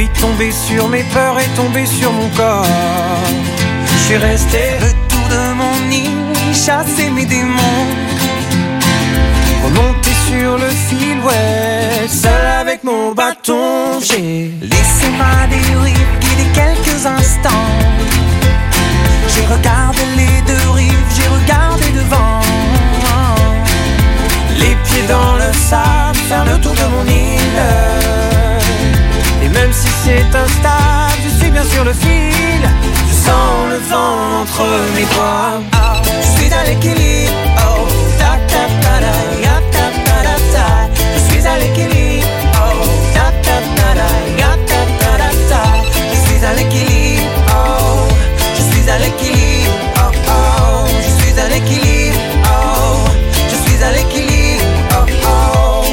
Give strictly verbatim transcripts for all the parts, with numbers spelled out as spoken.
nuit tombée sur mes peurs et tombée sur mon corps. Je suis resté le tour de mon île, chasser mes démons, remonter sur le fil, ouais, seul avec mon bâton. J'ai laissé ma dérive guider quelques instants. J'ai regardé les deux rives, j'ai regardé devant. Les pieds dans le sable, faire le tour de mon île. Et même si c'est instable, je suis bien sur le fil. Je sens le vent entre mes doigts. Oh, je suis à l'équilibre. Oh, ta ta ta da, ya ta ta da ta. Je suis à l'équilibre. Oh, ta ta ta da, ya ta ta da ta. Je suis à l'équilibre. Oh, je suis à l'équilibre. Oh oh, je suis à l'équilibre. Oh, je suis à l'équilibre. Oh oh.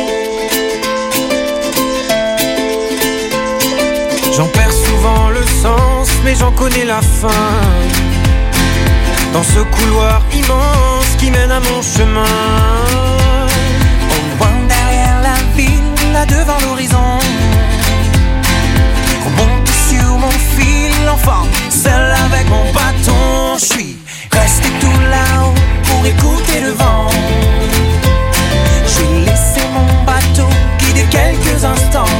J'en perds souvent le sens, mais j'en connais la fin. Dans ce couloir immense qui mène à mon chemin. Au loin derrière la ville, là devant l'horizon, remonte sur mon fil, enfant, seul avec mon bâton. Je suis resté tout là-haut pour écouter le vent. J'ai laissé mon bateau guider quelques instants.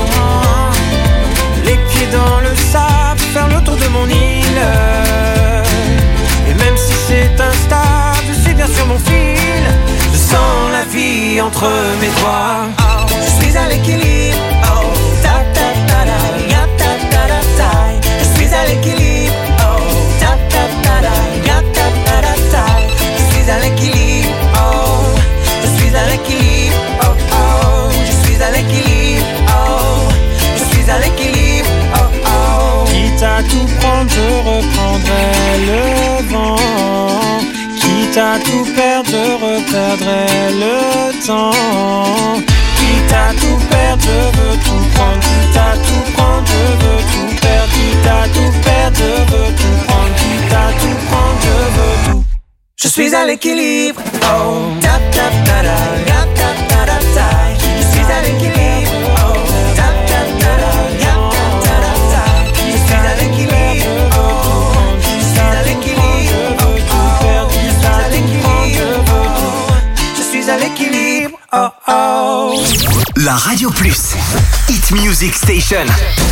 Les pieds dans le sable, faire le tour de mon île. Et même si c'est instable, je suis bien sur mon fil. Je sens la vie entre mes doigts. Oh, je suis à l'équilibre. Oh, ta ta ta da, ya ta ta da ta. Je suis à l'équilibre. Oh, ta ta ta da, ya ta ta da ta. Je suis à l'équilibre. Oh, je suis à l'équilibre. Oh oh, je suis à l'équilibre. Oh, je suis à l'équilibre. Oh oh. Quitte à tout prendre, je reprendrai le vent. Quitte à tout perdre, je reperdrai le temps. Quitte à tout perdre, je veux tout prendre. Quitte à tout prendre, je veux tout perdre. Quitte à tout perdre, je veux tout prendre. Quitte à tout prendre, je veux tout. Je suis à l'équilibre. Oh, ta ta ta da, ya ta ta da ta. Je suis à l'équilibre. Oh, ta ta ta da, ya ta ta da ta. Je suis à l'équilibre. Oh, je suis à l'équilibre. Oh, oh, je suis à l'équilibre. Oh, je suis à l'équilibre. Oh, oh. La Radio Plus, Hit Music Station.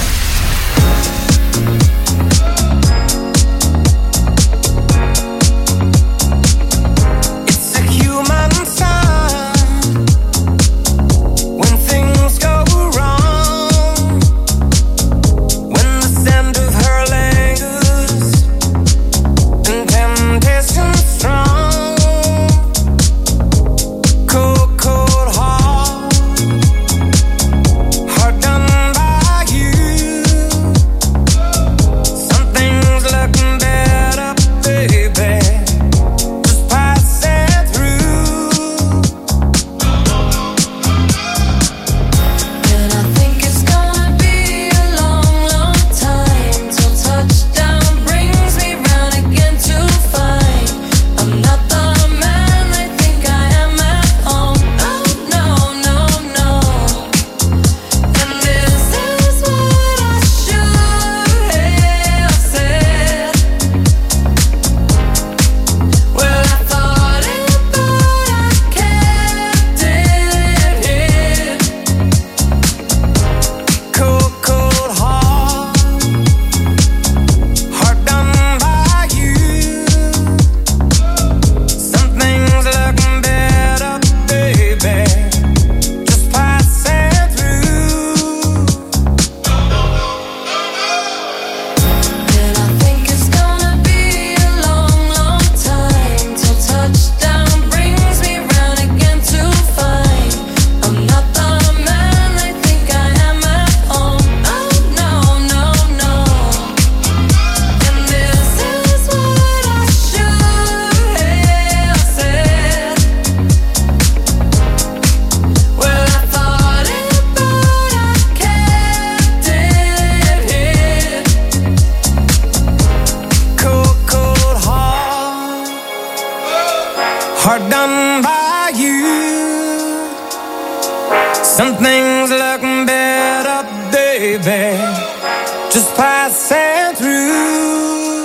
hard done by you. Some things look better, baby. just passing through.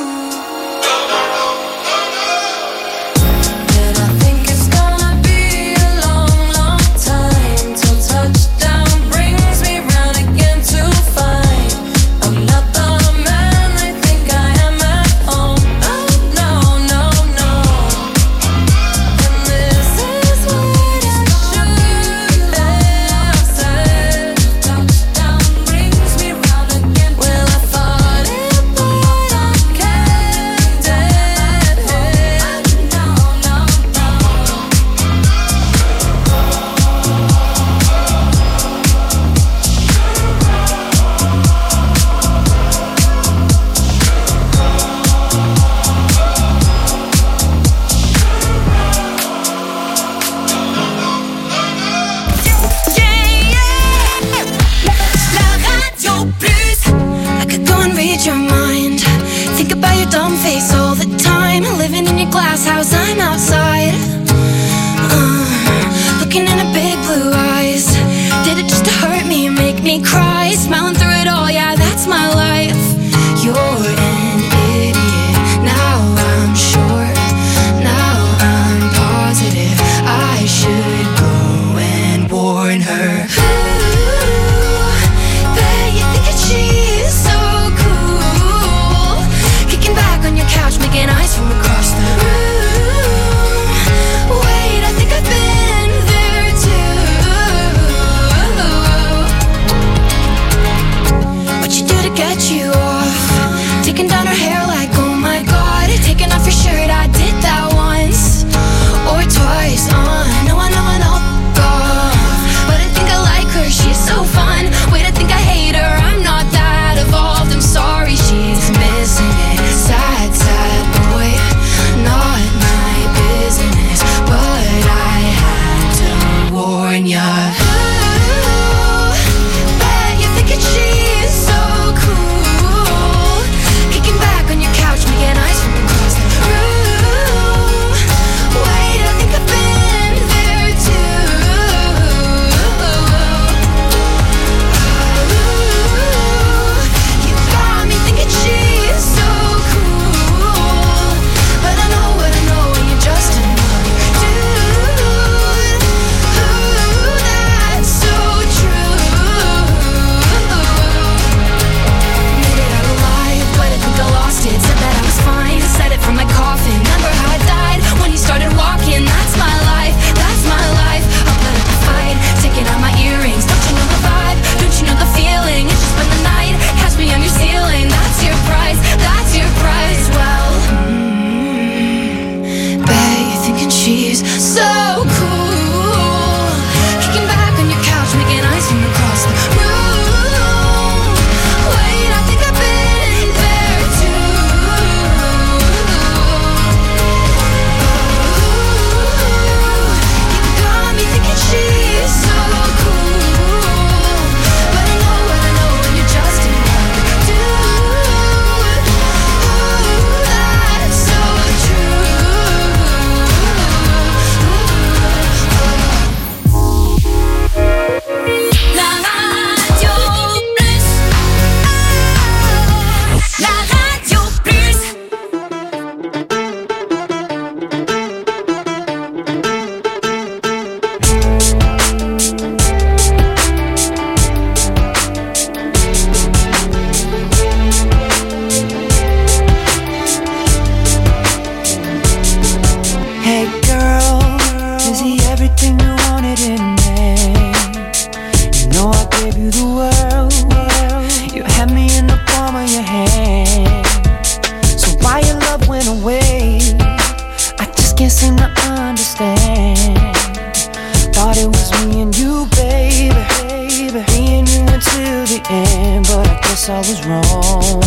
I was wrong.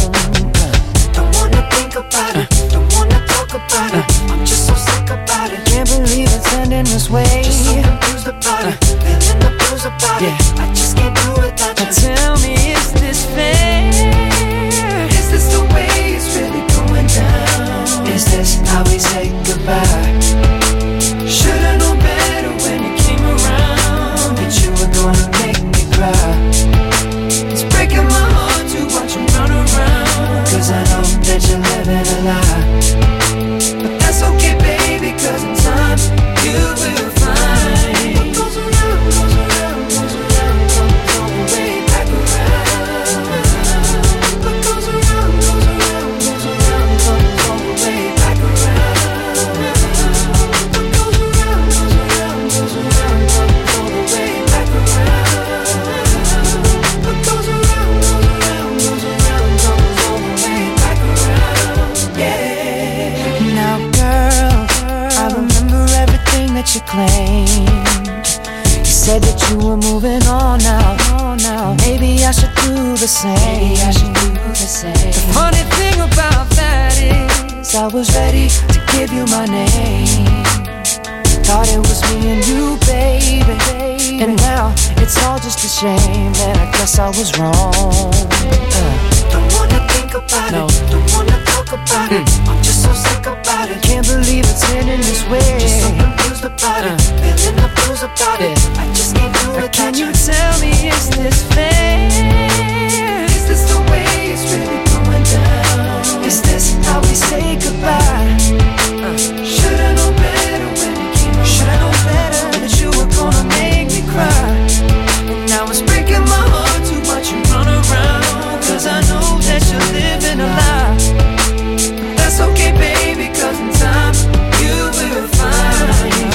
Don't wanna think about it, don't wanna talk about it. I'm just so sick about it. Can't believe it's ending this way. Just so confused about it, feeling the blues about it. I just can't do it without you. Tell me, is this fair? Is this the way it's really going down? Is this how we say goodbye? Should've known better when you came around that you were gonna make me cry. It's breaking my heart to watch you run away. what you claimed. You said that you were moving on now. now. Maybe I should do the same. Maybe I should do the same. The funny thing about that is I was ready to give you my name. Thought it was me and you, baby. And now it's all just a shame, and I guess I was wrong. uh. Don't wanna think about no. it, don't wanna talk about mm. it. I'm just so sick about it. Can't believe it's ending this way. Just so confused about uh. it, feeling the blues about yeah. it. I just can't do it. Can you tell me, is this fair? Is this the way it's really going down? Is this how we say goodbye? Uh. Should've known better when it came around. Should've known better that you were gonna make me cry. And now it's breaking my heart to watch you run around. Cause I know that you're living a lie. But that's okay, baby, cause in time you will find.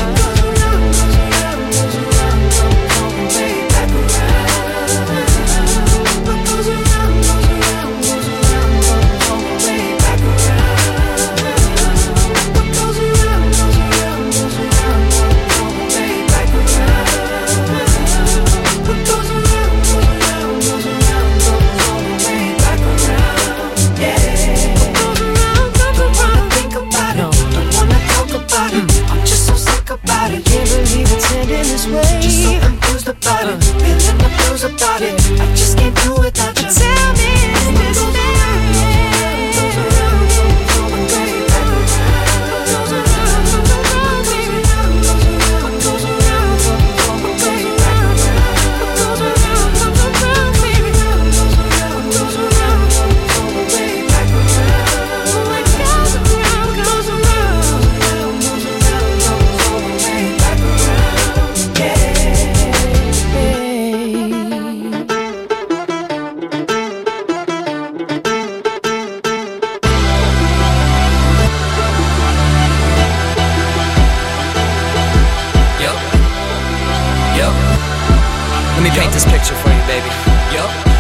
Just so confused about it, feeling the blues about it. I just can't do it without you. Tell me, is this fair? Goes around, goes around, goes around, baby. What goes around, what goes around, what goes around, comes around, baby. What goes around, all the way back around. What goes around, goes around, goes around, all the way back around. Yeah. Paint this picture for you, baby. Yo.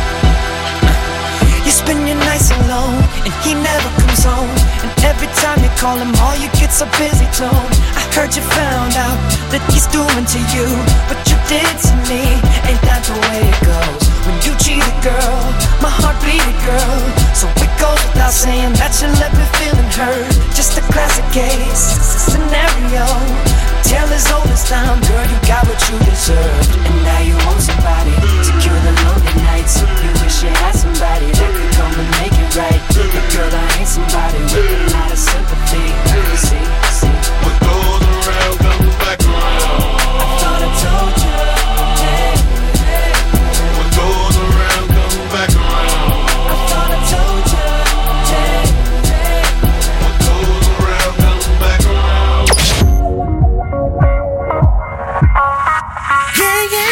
You spend your nights alone, and he never comes home. And every time you call him, all you get's a busy tone. I heard you found out that he's doing to you what you did to me. Ain't that the way it goes? When you cheat a girl, my heart bleeded, girl. So it goes without saying that you left me feeling hurt. Just a classic case, scenario. Tale as old as time, girl, you got what you deserved. And now you want somebody to cure the lonely nights. You wish you had somebody that could come and make it right. But girl, I ain't somebody with a lot of sympathy. See, see. What goes around comes back around. I thought I told you, hey, hey. What goes around comes back around. I thought I told you, hey, hey. What goes around comes back around. Yeah, yeah.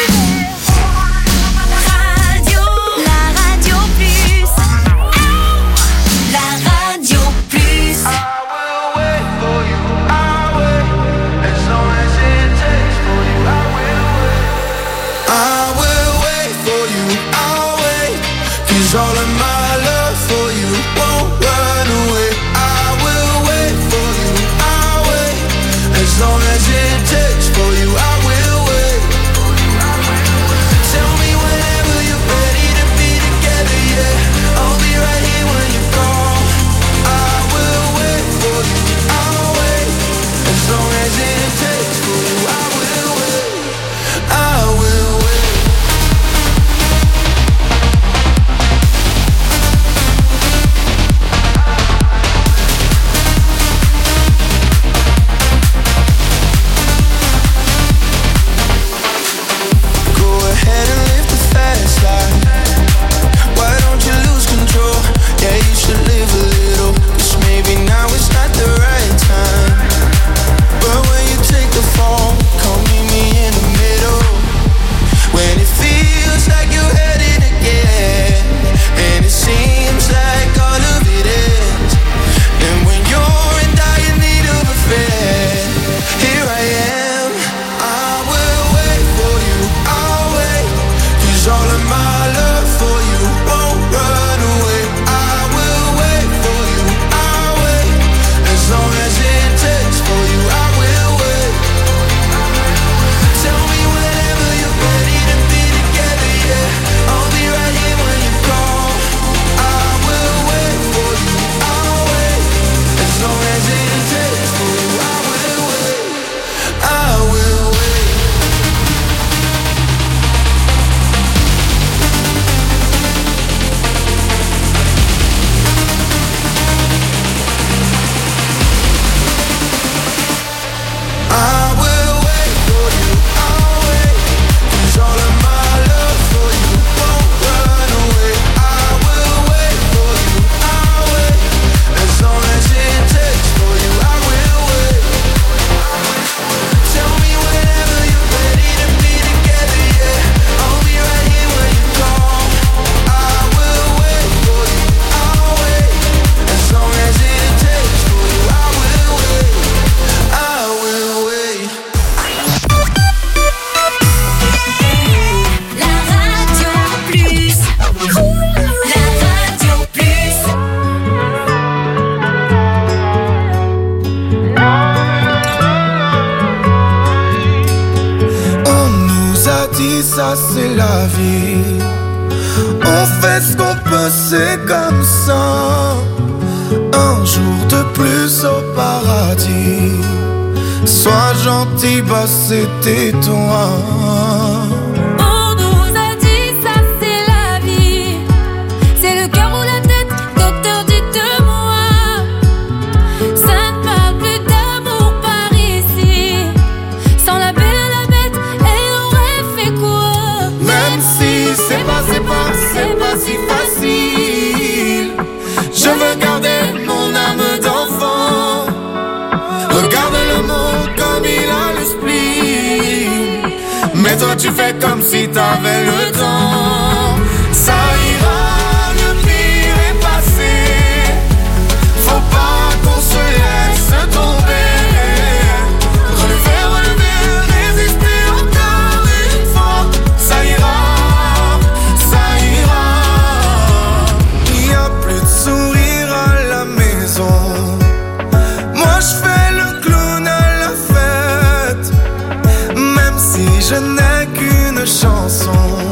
ça c'est la vie. On fait ce qu'on peut, c'est comme ça. Un jour de plus au paradis. Sois gentil, bah c'était toi. On nous a dit ça c'est la vie. C'est le cœur ou la tête, docteur dites-moi. Ça ne parle plus d'amour par ici. Sans la belle et la bête, elle aurait fait quoi? Même si c'est pas, c'est pas, c'est pas si facile. Je veux garder mon âme d'enfant. Regarde le monde comme il a le spleen. Mais toi tu fais comme si t'avais le temps. Ça ira, le pire est passé. Faut pas qu'on se laisse tomber. Relever, relever, résister encore une fois. Ça ira, ça ira. Il y a plus de sourire à la maison. Moi je fais le clown à la fête. Même si je n'ai qu'une chanson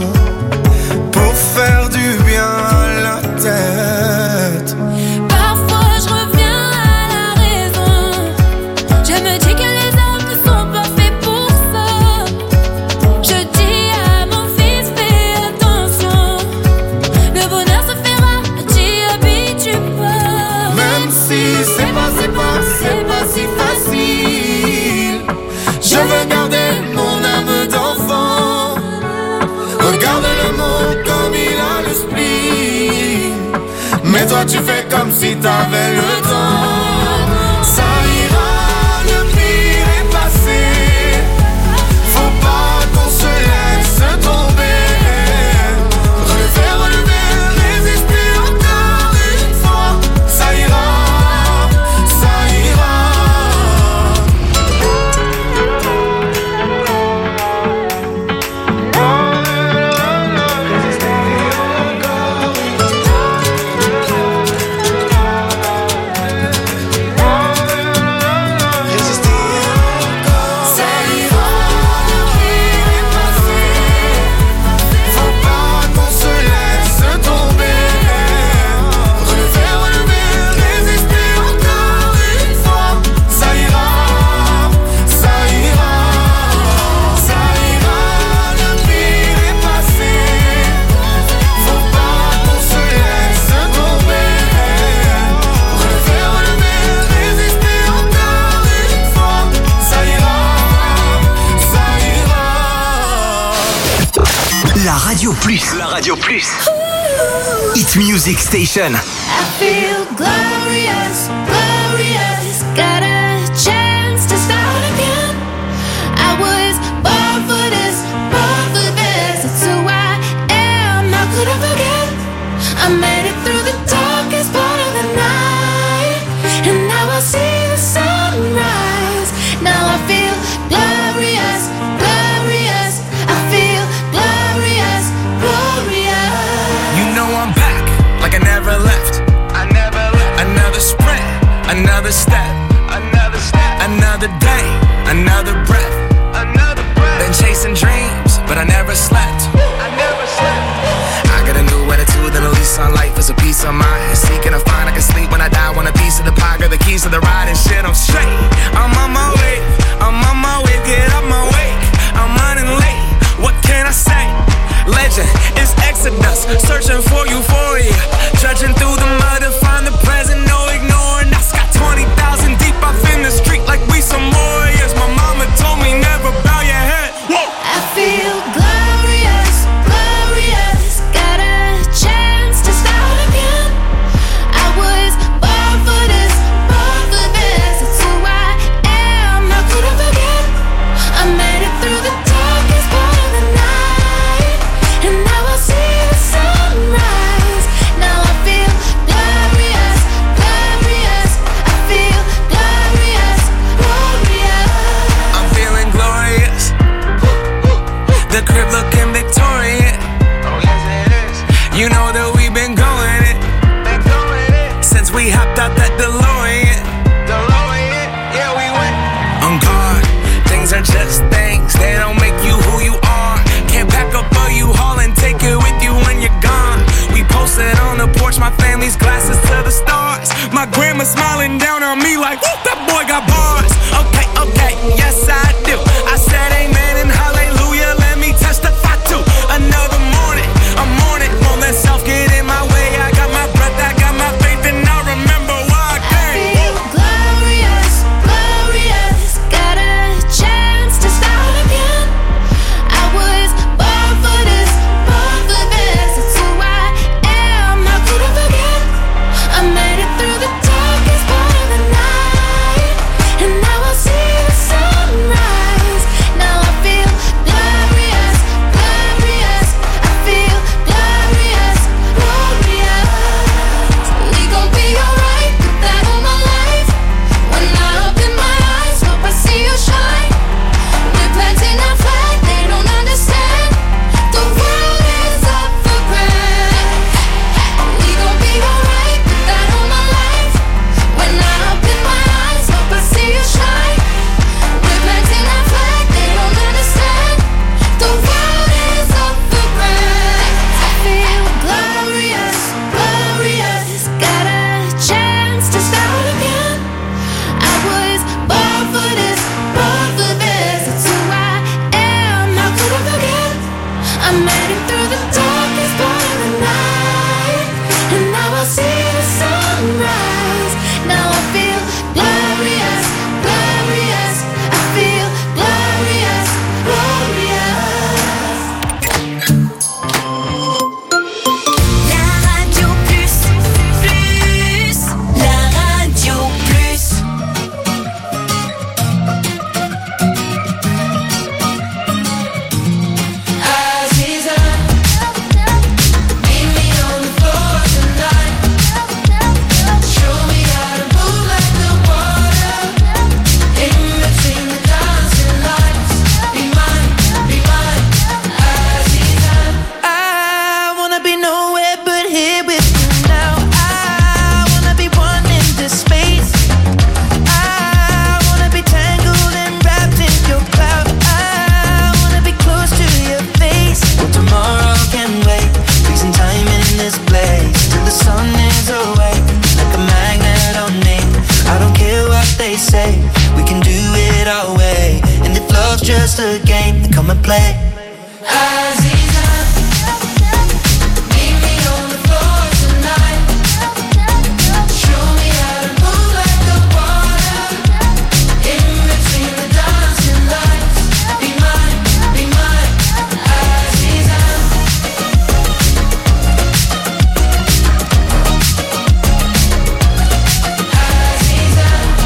pour faire du bien à la tête. Parfois je reviens à la raison. Je me dis que les hommes ne sont pas faits pour ça. Je dis à mon fils fais attention. Le bonheur se fera, t'y habitue pas. Même si c'est pas, c'est pas, c'est pas si facile. Je veux garder mon âme d'enfant. Regarde le monde comme il a le spleen. Mais toi tu fais comme si t'avais le temps. Ça ira, le pire est passé. Faut pas qu'on se laisse tomber. Relever, relever, résister encore une fois. Ça ira, ça ira. Ça ira, le pire est passé. Faut pas qu'on se laisse tomber. Relever, relever, résister encore une fois. Ça ira, ça ira. Ça ira, le pire est passé. Faut pas qu'on se laisse tomber. Relever, relever, résister encore une fois. Ça ira, ça ira. La Radio Plus. La Radio Plus. Hit Music Station. I feel glorious, glorious. Got a chance to start again. I was born for this, born for this. It's who I am. How could I forget? I made it through the darkest part of the night, and now I see the sunrise. Now I feel glorious, glorious. I feel glorious, glorious. You know I'm back, like I never left. I never left. Another sprint, another step, another step, another day, another breath, another breath. Been chasing dreams, but I never slept. I never slept. I got a new attitude and a lease on life is a piece of mind. Seeking to find I can sleep when I die. Want a piece of the pie, got the keys to the ride and shit. I'm straight. I'm on my way. I'm on my way. Get up my way. I'm running late. What can I say? Legend is Exodus, searching for euphoria. Trudging through the mud to find the present, no ignoring us. Got twenty thousand deep up in the street like we some more. glasses to the stars. My grandma smiling down on me like, whoop, that boy got bars. Okay, okay, yes I do. I said amen and hallelujah, let me testify to another morning. I'm on it, won't let self get in my way. I got my breath, I got my faith, and I remember why I came. I feel glorious, glorious. Got a chance to start again. I was born for this, born for this. It's who I am, how could I forget? I made it through the darkest part of the night, and now I see the sunrise. Now I feel glorious, glorious. I feel glorious, glorious. We gon' be alright, put that on my life. When I open my eyes, hope I see you shine. We're planting our flag, they don't understand. The world is up for grabs. We gon' be alright, put that on my life. When I open my eyes, hope I see you shine. We're planting our flag, they don't understand. The world is up for grabs. I feel glorious, glorious. Got a chance to start again. I was born for this, born for this. It's who I am, how could I forget? I made it through the darkest part of the night, and now I see the sunrise. Now I feel glorious, glorious. I feel glorious, glorious. La radio plus, plus, la radio plus. Aziza, meet me on the floor tonight. Show me how to move like the water in between the dancing lights. Be mine, be mine, Aziza. I wanna be nowhere but here with you now. I wanna be one in this space. I wanna be tangled and wrapped in your cloud. I wanna be close to your face. Well, tomorrow can wait. Freezing time in this place till the sun is away. Like a magnet on me. I don't care what they say. We can do it our way. And if love's just a game, then come and play. Aziza, meet me on the floor tonight. Show me how to move like the water in between the dancing lights. Be mine, be mine, Aziza. Aziza.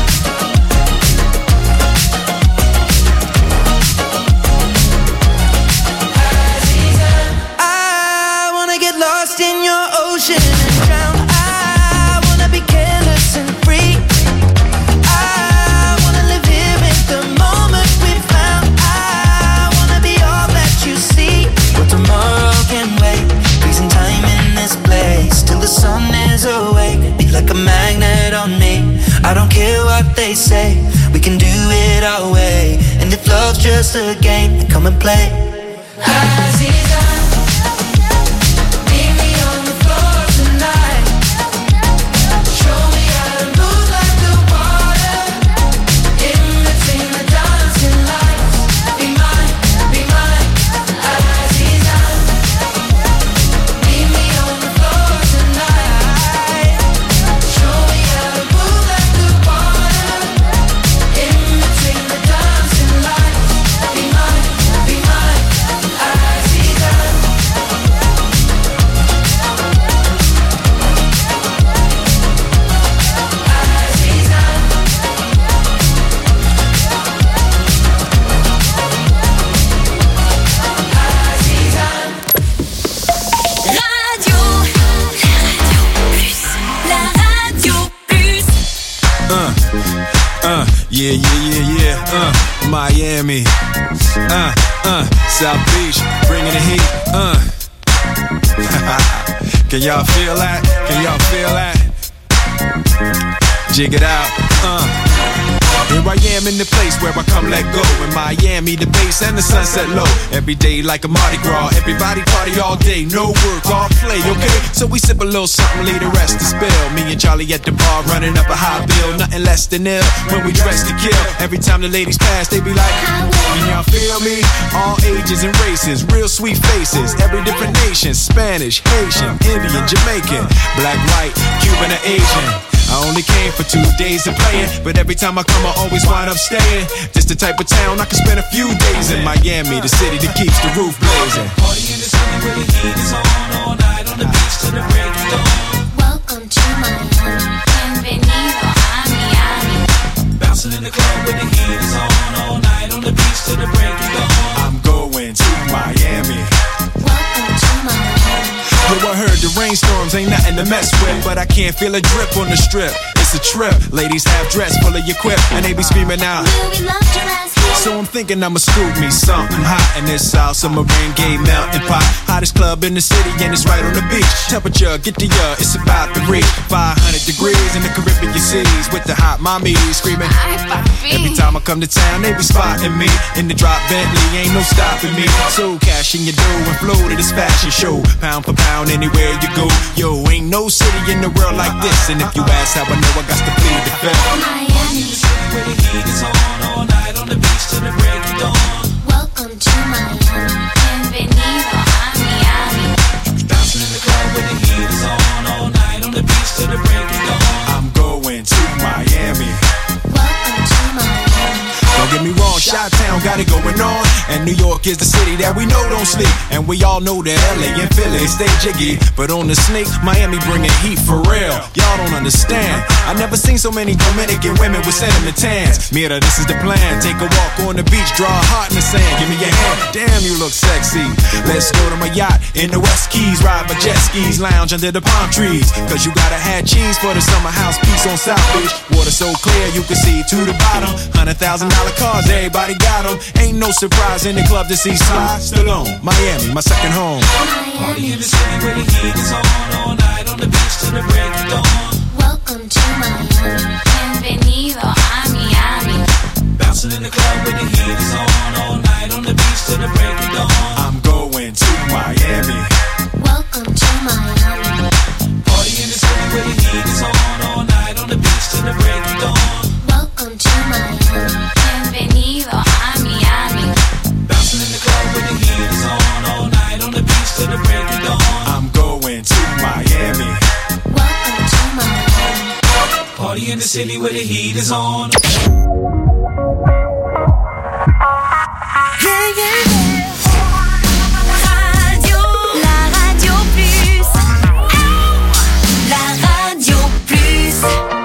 I wanna get lost in your ocean and drown. I wanna be careless and free. I wanna live here in the moment we found. I wanna be all that you see. Well, tomorrow can wait. Freezing time in this place till the sun is awake. Be like a magnet on me. I don't care what they say. We can do it our way. And if love's just a game, then come and play. Aziza, meet me on the floor tonight. Show me how to move like the water in between the dancing lights. Be mine, be mine, Aziza. Meet me on the floor tonight. Show me how to move like the water in between the dancing lights. Be mine, be mine, Aziza. Radio, la radio plus, Uh, uh, yeah, yeah, yeah, yeah. Uh, Miami. Uh, uh, South Beach, bringing the heat. Uh. Can y'all feel that? Can y'all feel that? Jig it out. Uh. Here I am in the place where I come let go. In Miami, the bass and the sunset low. Every day like a Mardi Gras. Everybody party all day, no work, all play, okay? So we sip a little something, leave the rest to spill. Me and Charlie at the bar running up a high bill. Nothing less than ill when we dress to kill. Every time the ladies pass, they be like, can y'all feel me? All ages and races, real sweet faces. Every different nation, Spanish, Haitian, Indian, Jamaican, black, white, Cuban, or Asian. I only came for two days of playing, but every time I come I always wind up staying. This the type of town I can spend a few days in. Miami, the city that keeps the roof blazing. Party in the city where the heat is on, all night on the beach till the break of dawn. Welcome to Miami, bienvenido a Miami. Bouncing in the club where the heat is on, all night on the beach till the break of dawn. I'm going to Miami. Welcome to Miami. Yo, I heard the rainstorms ain't nothing to mess with, but I can't feel a drip on the strip. It's a trip. Ladies half dressed, full of your quip, and they be screaming out. Will we love your ass here? So I'm thinking I'ma scoop me something hot in this South Summer rain gay melting pot. Hottest club in the city and it's right on the beach. Temperature, get the uh, it's about to reach five hundred degrees in the Caribbean seas with the hot mommy screaming. Every time I come to town, they be spotting me in the drop Bentley, ain't no stopping me. So cash in your dough and flow to this fashion show, pound for pound anywhere you go. Yo, ain't no city in the world like this, and if you ask how I know, I got to plead the fifth. Miami, Where the heat is on, all night on the beach till the break of dawn. welcome to Miami, bienvenido a Miami. Bouncing in the club where the heat is on, all night on the beach till the break of dawn. I'm going to Miami. Welcome to Miami. Don't get me wrong, Chi-Town got it going on, and New York is the city that we know don't sleep. And we all know that L A and Philly stay jiggy, but on the sneak, Miami bringing heat for real. Y'all don't understand. I never seen so many Dominican women with sentiment tans. Mira, this is the plan. Take a walk on the beach, draw a heart in the sand. Give me your hand. Damn, you look sexy. Let's go to my yacht in the West Keys, ride my jet skis, lounge under the palm trees. Cause you gotta have cheese for the summer house piece on South Beach. Water so clear you can see to the bottom. Hundred thousand dollar cars, everybody got them. Ain't no surprise in the club to see Sly Stallone. Miami, my second home. Party in the city where the heat is on, all night on the beach till the break of dawn. Welcome to Miami, bienvenido a Miami. Bouncing in the club where the heat is on, all night on the beach till the break of dawn. I'm going to Miami. Welcome to Miami. Party in the city where the heat is on, all night on the beach till the break of dawn. Welcome to Miami, bienvenido a Miami. Bouncing in the club where the heat is on, all night on the beach till the break of dawn. I'm going to Miami. Welcome to Miami. Party in the city where the heat is on. Yeah, yeah, yeah. Radio, la radio plus. La radio plus.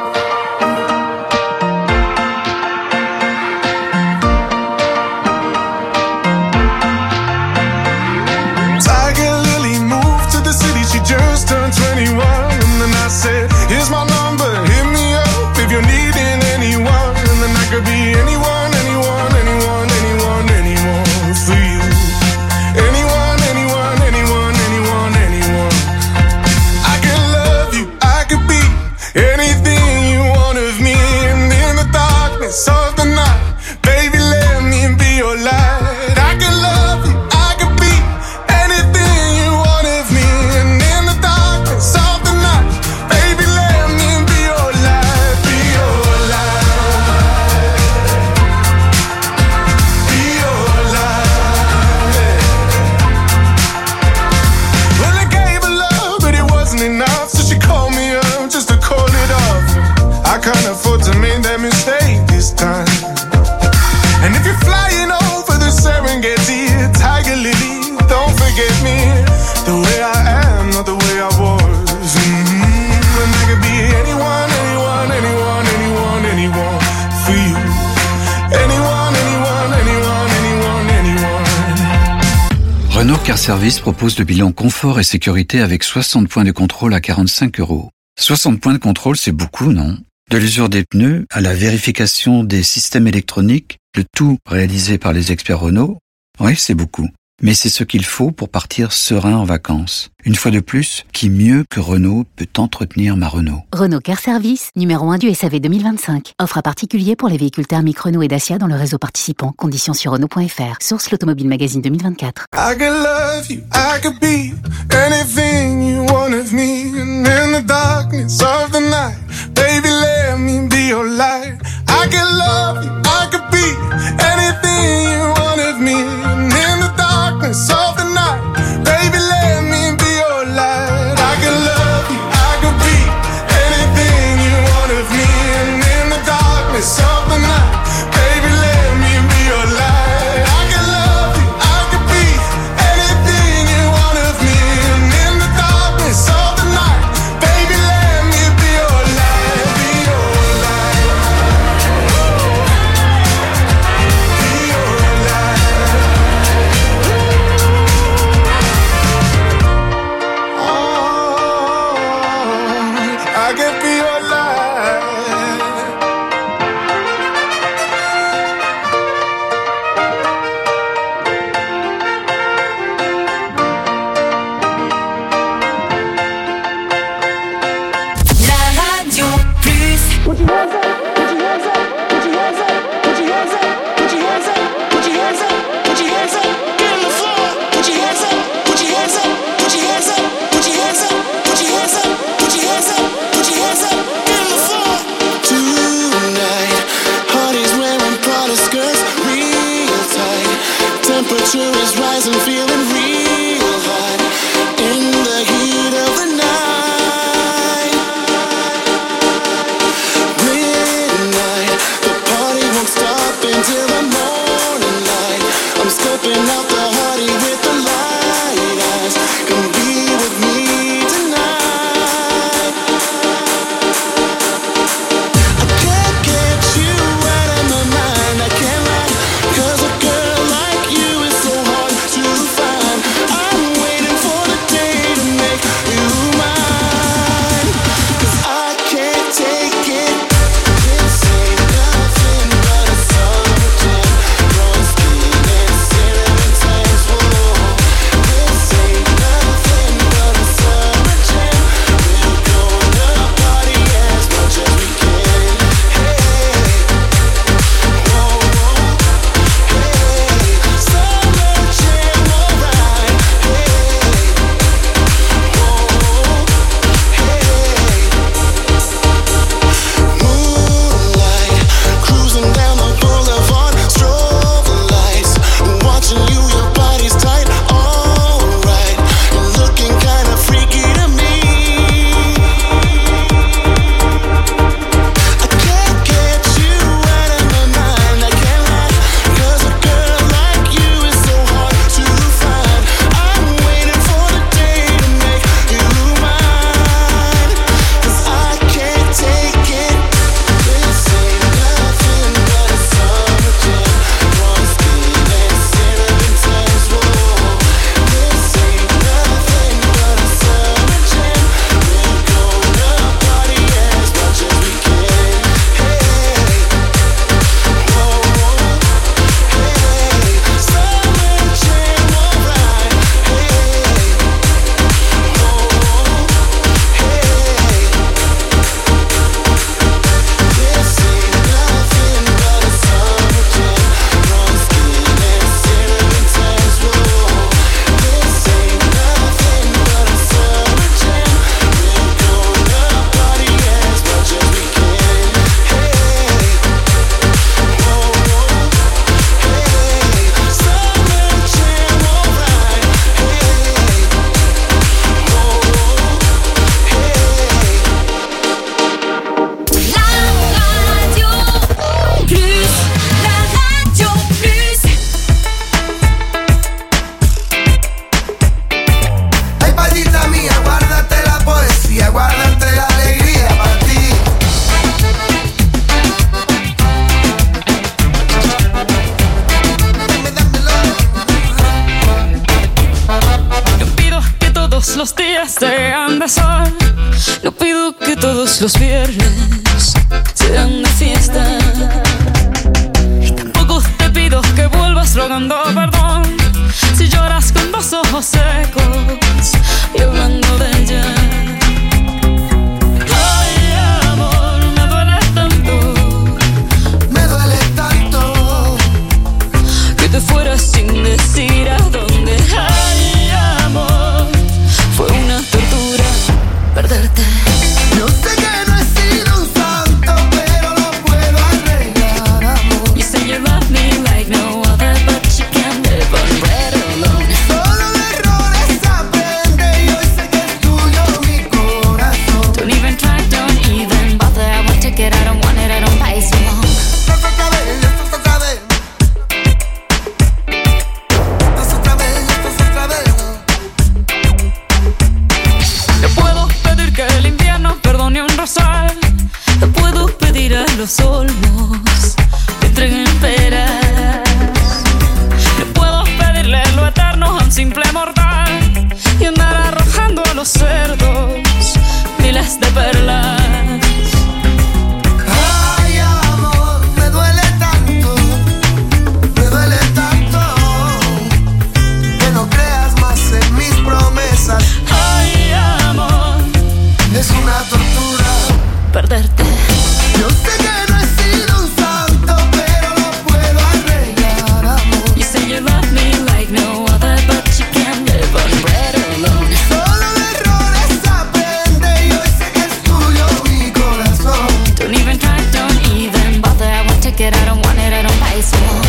Tiger Lily moved to the city, she just turned twenty-one. And then I said, here's my number, hit me up if you're needing anyone. And then I could be anyone, anyone, anyone, anyone, anyone for you. Anyone, anyone, anyone, anyone, anyone. I could love you, I could be anything you want of me. And in the darkness of the night, baby, let me be your light. I could love you, I could be anything you want of me. And in the darkness of the night, baby, let me be your light, be your light, be your light. Well, I gave her love, but it wasn't enough, so she called me up just to call it off. I can't afford to make that mistake this time. And if you're flying over the Serengeti, Tiger Lily, don't forget me. The way I am, not the way I was. Mm-hmm. And I could be anyone, anyone, anyone, anyone, anyone for you. Anyone, anyone, anyone, anyone, anyone. Renault Car Service propose le bilan confort et sécurité avec soixante points de contrôle à quarante-cinq euros. soixante points de contrôle, c'est beaucoup, non? De l'usure des pneus à la vérification des systèmes électroniques, le tout réalisé par les experts Renault, oui, c'est beaucoup. Mais c'est ce qu'il faut pour partir serein en vacances. Une fois de plus, qui mieux que Renault peut entretenir ma Renault? Renault Care Service, numéro un du S A V deux mille vingt-cinq. Offre à particulier pour les véhicules thermiques Renault et Dacia dans le réseau participant. Conditions sur Renault point F R. Source l'Automobile Magazine deux mille vingt-quatre. I could love you, I could be anything you want of me. And in the darkness of the night, baby, let me be your light. I could love you, I could be anything you want of me. And in the darkness of the night, baby, let me be your light. I could love you, I could be anything you want of me. And in the darkness of the night, baby, let me be your light. I could love you, I could be anything you want of me. And in the darkness of the night, baby, let me be your light, be your light, be your light. Oh, I can be your light. La radio plus. Put your hands up, put your hands up, put your hands up, put your hands up, put your hands up, put your hands up, put your hands up, get on the floor. Put your hands up, put your hands up, put your hands up, put your hands up, put your hands up, put your hands up, put your hands up, get on the floor. Tonight, Hardy's wearing Prada skirts, real tight. Temperature is rising, feeling real hot. In the heat of the night, midnight, the party won't stop until the morning light. I'm stepping out the Hardy with the light eyes. Come be with me tonight. I can't get you out of my mind, I can't lie. 'Cause a girl like you is so hard to find. I'm waiting for the day to make you mine. 'Cause I can't take it. This ain't nothing but a summer jam. Blowing steam and cinnamon tans. Whoa. This ain't nothing but a summer jam. We're gonna party as much as we can. Hey, whoa, whoa. Hey, summer jam, alright. Hey, whoa, hey. Moonlight, cruising down the boulevard, strobe lights, watching you, your body's tight, alright. You're looking kinda freaky to me. I can't get you out of my mind, I can't lie. 'Cause a girl like you is so hard to find. I'm waiting for the day to make you mine. 'Cause I can't take it. This ain't nothing but a summer jam. Blowing steam and cinnamon tans. Whoa. This ain't nothing but a summer jam. We're gonna party as much as we can. Hey, whoa, whoa. Hey, summer jam, alright. Hey, whoa, whoa. Hey. This ain't nothing but a summer jam. Blowing steam and cinnamon tans. Whoa. This ain't nothing but a summer jam. We're gonna party as much as we can. Hey, whoa, whoa. Hey, summer jam, alright. Hey, whoa, whoa. Hey. La radio plus. La radio plus. Ay, payita mía, guárdate la poesía, guárdate la alegría para ti. Dame, dámelo. No pido que todos los días sean de sol. No pido que todos los viernes sean de fiesta. Y tampoco te pido que vuelvas rogando perdón. Si lloras los ojos secos y hablando de ella. Ay, amor, me duele tanto, me duele tanto que te fueras sin decir a dónde. Ay, amor, fue una tortura perderte. Yo sé que no he sido un santo, pero lo puedo arreglar, amor. You say you love me like no other, but you can't live on bread alone. Solo de errores aprende y hoy sé que es tuyo mi corazón. Don't even try, don't even bother. I won't take it, I don't want it, I don't buy it so long. Esto es otra vez, esto es otra vez. Esto es otra vez, esto es otra vez. Te puedo pedir que el invierno perdone un rosal. Te puedo pedir a los olmos que entreguen peras. Te puedo pedirle lo eterno a un simple mortal y andar arrojando a los cerdos miles de perlas. Ay, amor, me duele tanto, me duele tanto que no creas más en mis promesas. Ay, amor, es una tortura perderte. Yo sé que no he sido un santo, pero lo puedo arreglar, amor. You say you love me like no other, but you can't live on bread alone. Solo de errores aprende y hoy sé que es tuyo mi corazón. Don't even try, don't even bother. I won't take it, I don't want it, I don't buy it so long.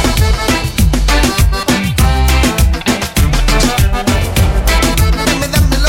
Dame, dámelo.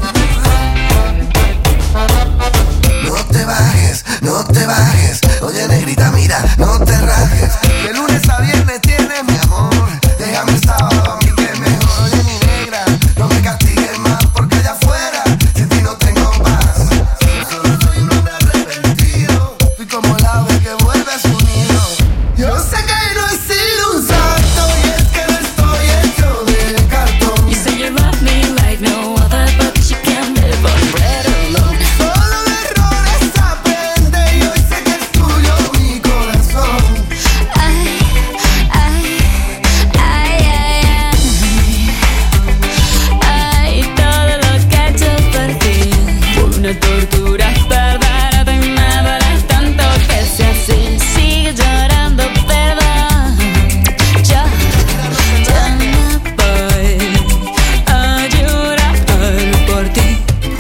No te bajes, no te bajes. Oye, negrita, mira, no te rajes. De lunes a viernes tienes mi amor. Déjame el sábado a mí que es mejor. Oye, mi negra, no me castigues más porque allá afuera sin ti no tengo paz. Yo solo soy un hombre arrepentido. Fui como el ave que vuelve a su nido. Yo sé que no he sido un santo y es que no estoy hecho de cartón. You say you love me like no other, but you can't live on bread alone. Solo de errores aprende y hoy sé que es tuyo mi corazón. Ay, ay, ay, ay, ay, ay, todo lo que he hecho por ti fue una tortura perderte. Me duele tanto que sea así, sigue llorando, perdón. Yo, yo no voy a llorar por ti.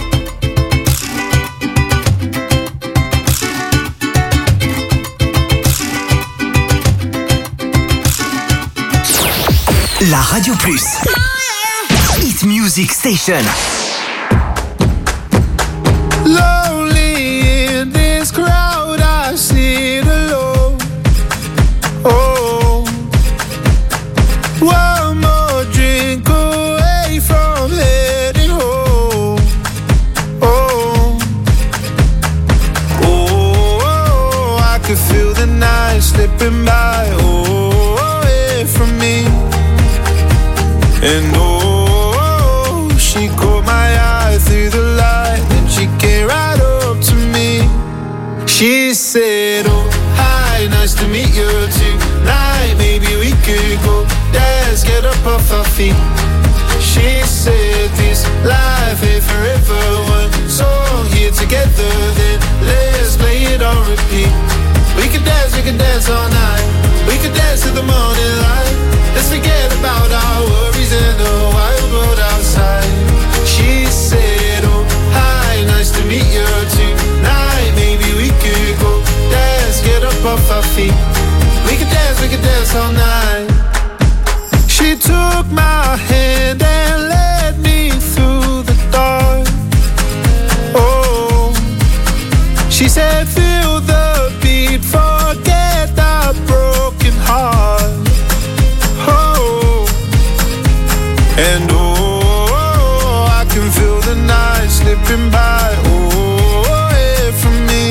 La Radio Plus. Hit Music Station. Lonely in this crowd, I sit alone. Oh, one more drink away from heading home. Oh, oh, I could feel the night slipping by. Oh, away from me. And oh, she caught my eye through the light, and she came right up to me. She said, oh, hi, nice to meet you tonight. Maybe we could go dance, get up off our feet. She said, this life ain't forever. One song here together, then let's play it on repeat. We could dance, we could dance all night. We could dance to the morning light. Let's forget about our worries in the wild world outside. She said, oh, hi, nice to meet you tonight. Maybe we could go dance, get up off our feet. We could dance, we could dance all night. She took my hand and led me through the dark. Oh, she said, feel the beat, forget the broken heart. Oh, and oh, I can feel the night slipping by. Oh, away from me.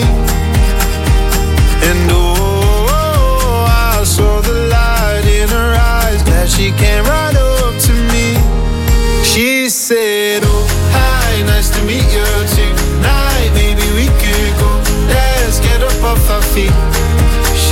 And oh, I saw the light in her eyes. Glad she came right up to me. She said, oh, hi, nice to meet you tonight. Maybe we could go dance, get up off our feet.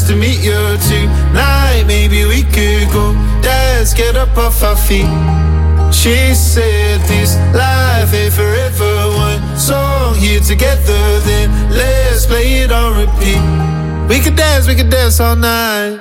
nice to meet you tonight. Maybe we could go dance, get up off our feet. She said this life ain't forever. One song here together, then let's play it on repeat. We could dance, we could dance all night.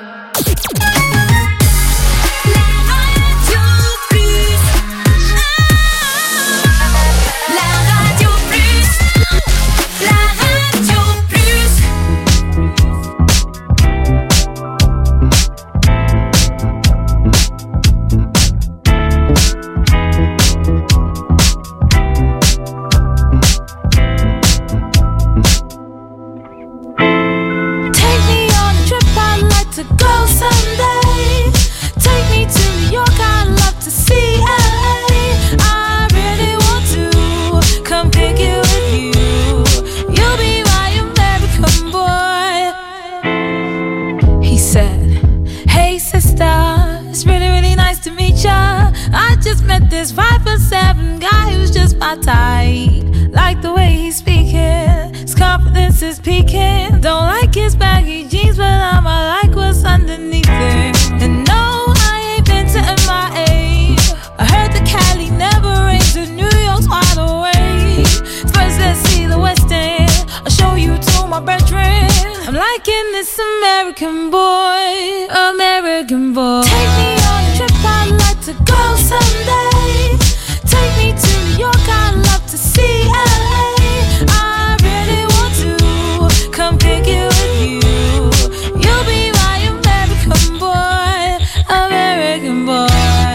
This five foot seven guy who's just my type. Like the way he's speaking, his confidence is peaking. Don't like his baggy jeans, but I'ma like what's underneath it. And no, I ain't been to M I A. I heard the Cali never rains, and New York's wide awake. First let's see the West End, I'll show you to my bedroom. I'm liking this American boy, American boy. Take me on a trip, I'd like to go someday. Take me to New York, I'd love to see L A. I really want to come kick it with you. You'll be my American boy, American boy.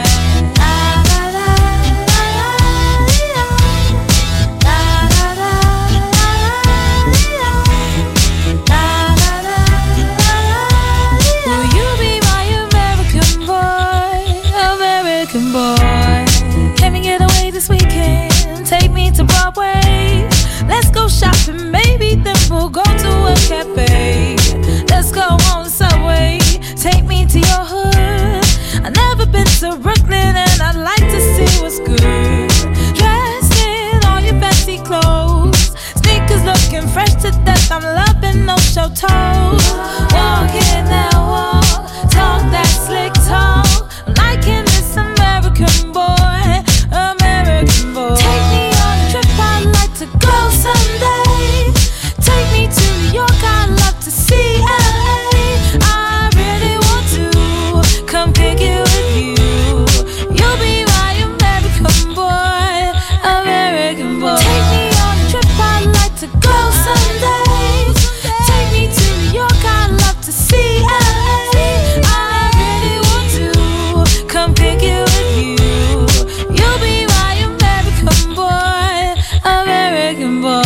Will you be my American boy, American boy? Can we get away this weekend? Take me to Broadway. Let's go shopping, maybe then we'll go to a cafe. Let's go on the subway, take me to your hood. I've never been to Brooklyn and I'd like to see what's good. Dressed in all your fancy clothes, sneakers looking fresh to death. I'm loving no show toes. Walking that walk, talk that slick talk. I'm liking this American boy, American boy. Take me on a trip, I'd like to go someday. Take me to New York, I'd love to see L A. I really want to come kick it with you. You'll be my American boy, American boy. Take me on a trip, I'd like to go someday. Take me to New York, I'd love to see L A. I really want to come kick it with you. You'll be my American boy, American boy.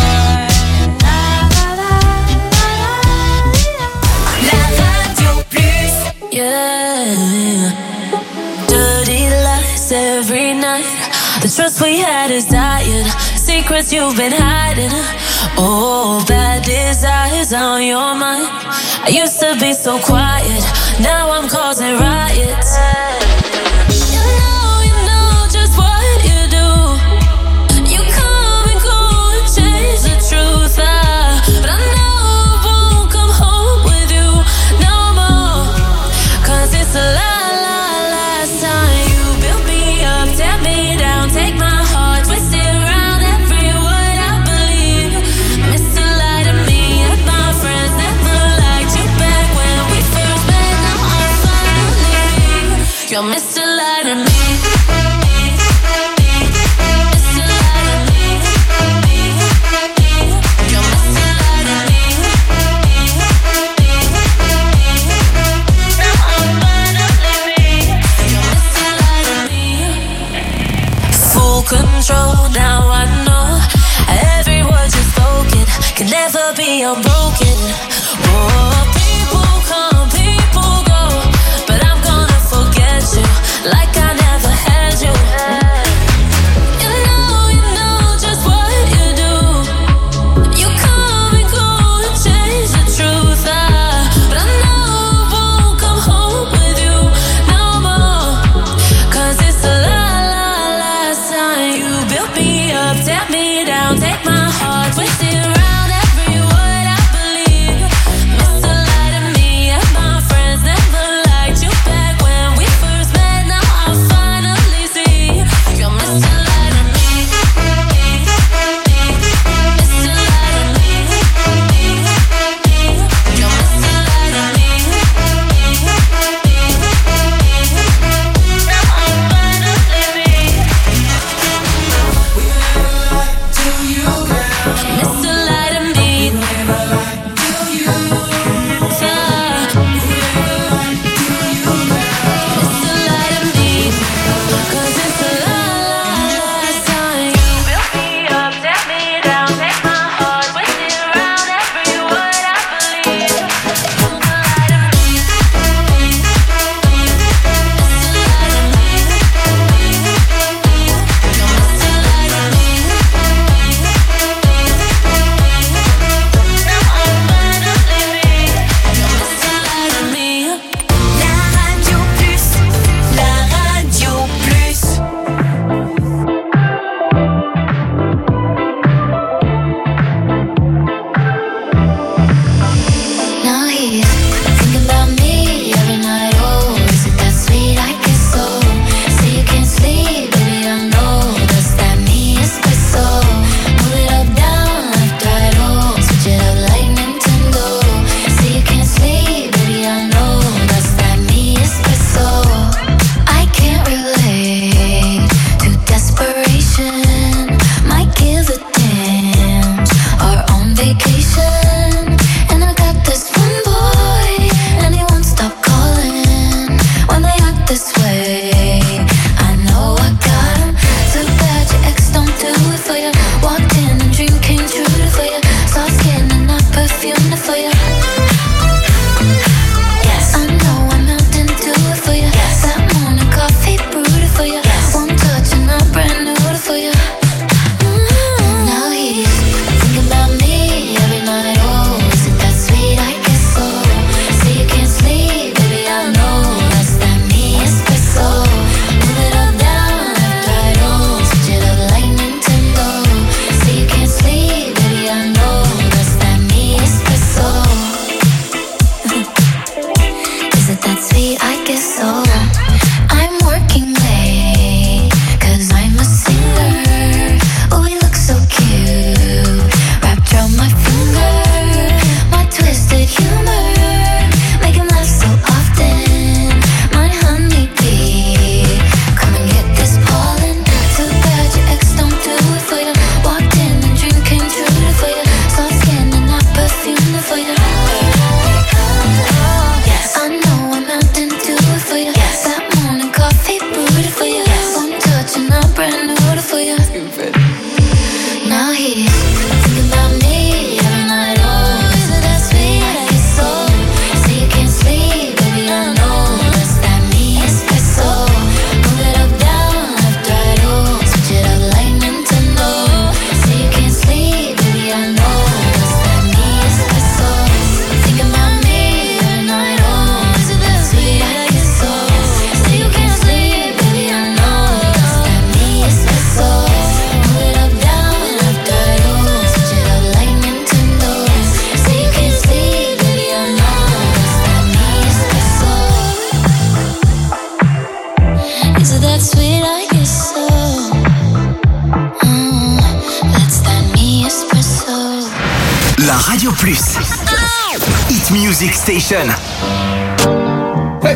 Yeah, dirty lies every night. The trust we had is dying. Secrets you've been hiding. Oh, bad desires on your mind. I used to be so quiet, now I'm causing riots. You know, you know just what you do. You come and go and change the truth. ah, But I know I won't come home with you no more. Cause it's a lie, lie, last time you built me up, tear me down, take my heart, twist it around every word I believe. Mister Lie to me, and my friends never liked you back when we first met. Now I'm finally, you're Mister Lie to me. Mister Lie to me. You're Mister Lie to me. Now I'm finally, you're Mister Lie to me. Full control, now I know every word you've spoken can never be unbroken. Oh, people come, people go, but I'm gonna forget you like I never had you. You know, you know just what you do. You come and go and change the truth. ah, But I know I won't come home with you no more. Cause it's a lie, lie, last time you built me up, tear me down, take my heart, twist it around every word I believe. Plus. Hit Music Station. Hey.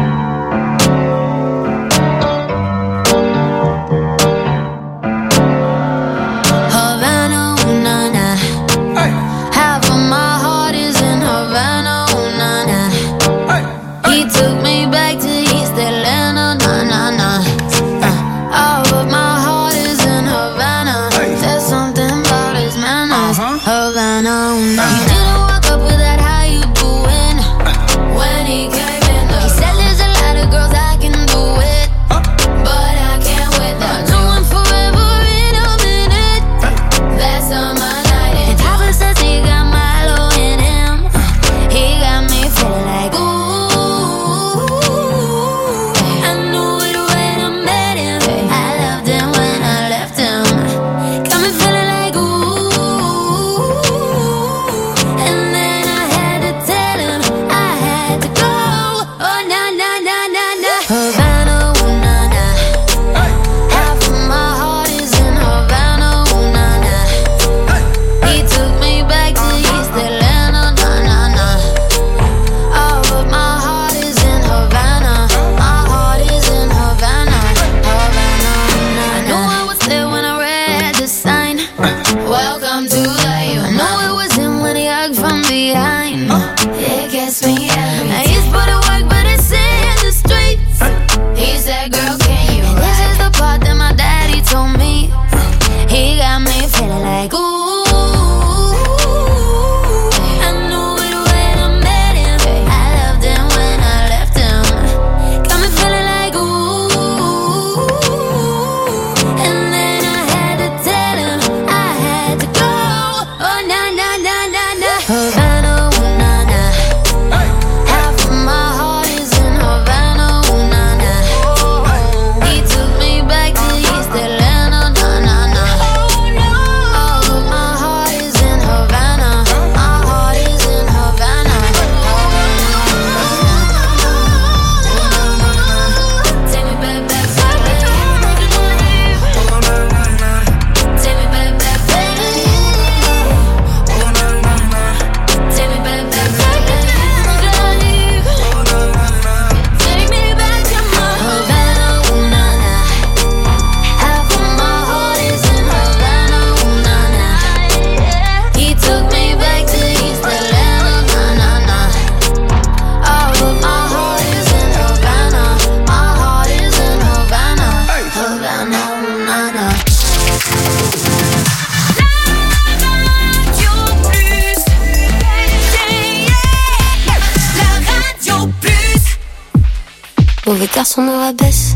Mauvais garçon me rabaisse,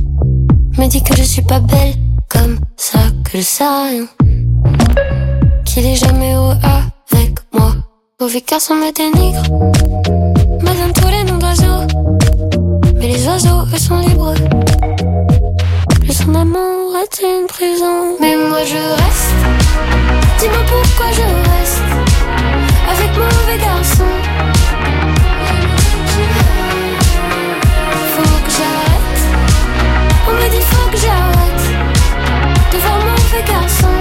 me dit que je suis pas belle, comme ça que je sais rien, qu'il est jamais heureux avec moi. Mauvais garçon me dénigre, me donne tous les noms d'oiseaux, mais les oiseaux eux sont libres. Le son d'amour est une prison, mais moi je reste. Dis-moi pourquoi je reste avec mauvais garçon. On me dit faut que j'arrête de voir mauvais garçon.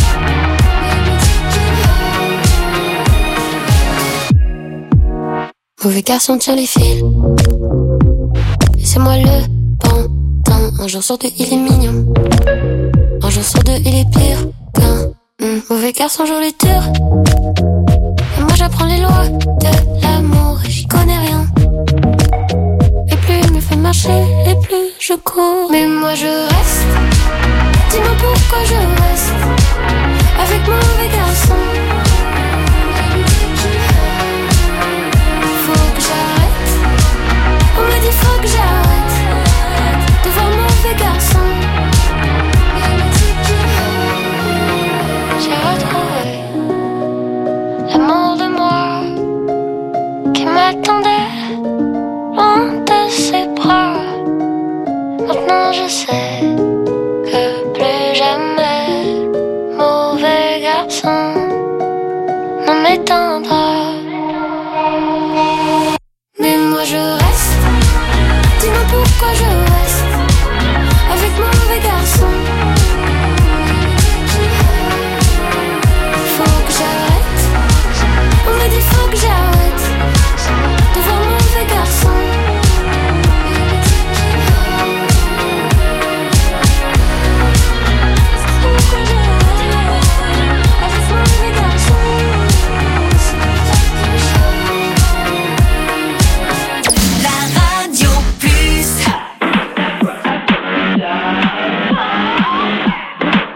Mauvais garçon tire les fils, et c'est moi le pantin. Un jour sur deux il est mignon, un jour sur deux il est pire qu'un mmh. Mauvais garçon joue les tours, et moi j'apprends les lois de l'amour et j'y connais rien. Et plus il me fait marcher, et plus je cours. Mais moi je reste. Dis-moi pourquoi je reste avec mauvais garçon. Faut que j'arrête. On me dit faut que j'arrête de voir mauvais garçon. J'ai retrouvé l'amour de moi qui m'attendait loin de ses bras. Maintenant je sais que plus jamais mauvais garçon ne m'éteindra.